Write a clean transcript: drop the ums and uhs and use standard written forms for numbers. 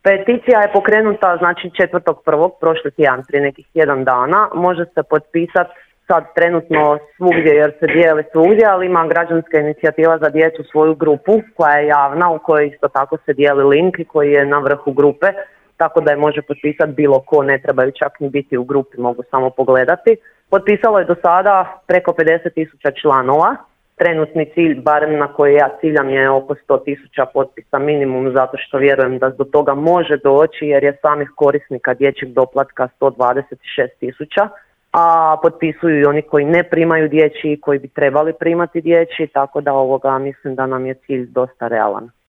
Peticija je pokrenuta znači 4.1. prošli tjedan, prije nekih 1 dana. Može se potpisati sad trenutno svugdje jer se dijeli svugdje, ali ima građanska inicijativa za djecu svoju grupu koja je javna, u kojoj isto tako se dijeli link i koji je na vrhu grupe, tako da je može potpisati bilo ko, ne trebaju čak ni biti u grupi, mogu samo pogledati. Potpisalo je do sada preko 50.000 članova. Trenutni cilj, barem na koji ja ciljam, je oko 100.000 potpisa minimum, zato što vjerujem da do toga može doći jer je samih korisnika dječjeg doplatka 126.000, a potpisuju i oni koji ne primaju dječji i koji bi trebali primati dječji, tako da mislim da nam je cilj dosta realan.